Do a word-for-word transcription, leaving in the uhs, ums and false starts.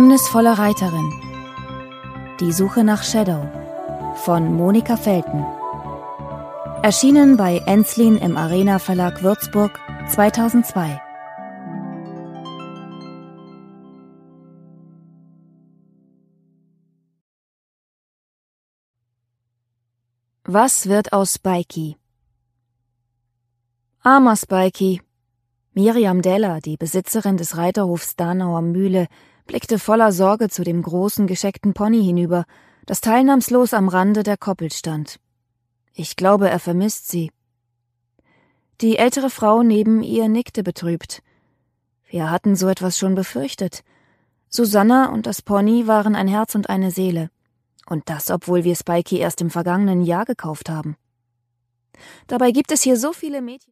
geheimnisvolle Reiterin. Die Suche nach Shadow von Monika Felten. Erschienen bei Ensslin im Arena Verlag Würzburg zweitausendzwei. Was wird aus Spikey? Armer Spikey. Miriam Deller, die Besitzerin des Reiterhofs Danauer Mühle, blickte voller Sorge zu dem großen, gescheckten Pony hinüber, das teilnahmslos am Rande der Koppel stand. Ich glaube, er vermisst sie. Die ältere Frau neben ihr nickte betrübt. Wir hatten so etwas schon befürchtet. Susanna und das Pony waren ein Herz und eine Seele. Und das, obwohl wir Spikey erst im vergangenen Jahr gekauft haben. Dabei gibt es hier so viele Mädchen.